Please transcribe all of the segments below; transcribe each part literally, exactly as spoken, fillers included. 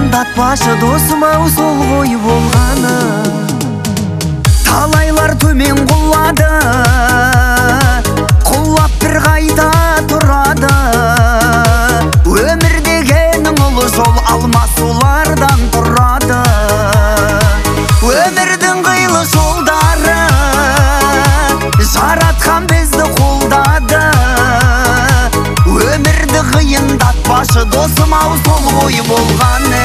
қиындатпашы досым-ау сол ғой болғаны. Талайлар төмен құлады, құлап бір қайта тұрады. Өмір дегенің ұлы жол, алмасулардан тұрады. Өмірдің қилы жолдары жаратқан бізді қолдады. Өмірді қиындатпашы досым-ау сол ғой болғаны.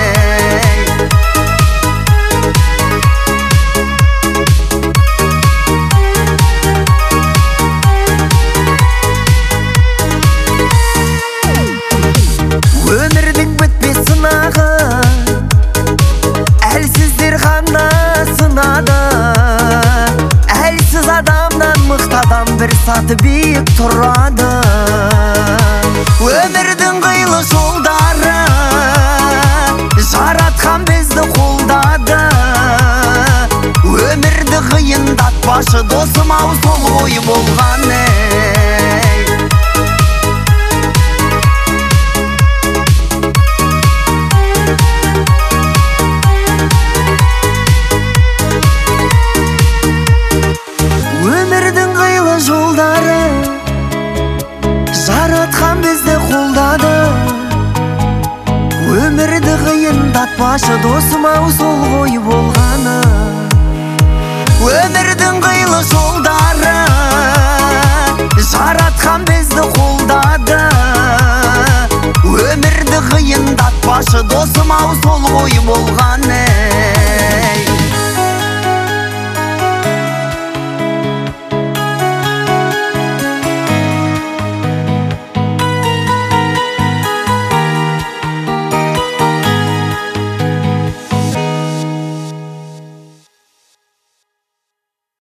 Өмірдің бітпес сынағы, әлсіздер ғана сынады. Әлсіз адамнан мықты адам бір саты биік тұрады. Өмірдің қилы жолдары жаратқан бізді қолдады. Өмірді қиындатпашы досым-ау сол ғой болғаны. Өмірдің қилы жолдары жаратқан бізді қолдады. Өмірді қиындатпашы досым-ау сол ғой болғаны. Өмірдің қилы жолдары жаратқан бізді қолдады. Өмірді қиындатпашы досым-ау сол ғой болғаны.